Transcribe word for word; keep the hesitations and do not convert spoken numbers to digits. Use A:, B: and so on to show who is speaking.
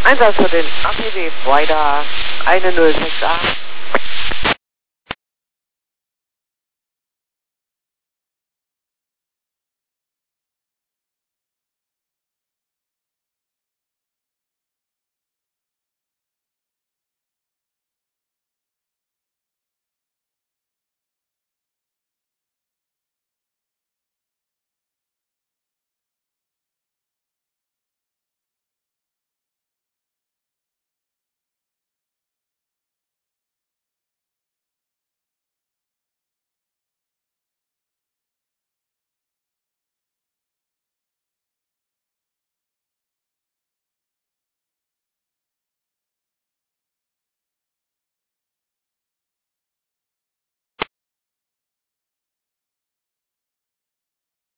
A: Einsatz für den A P B Freitag eine null sechs acht.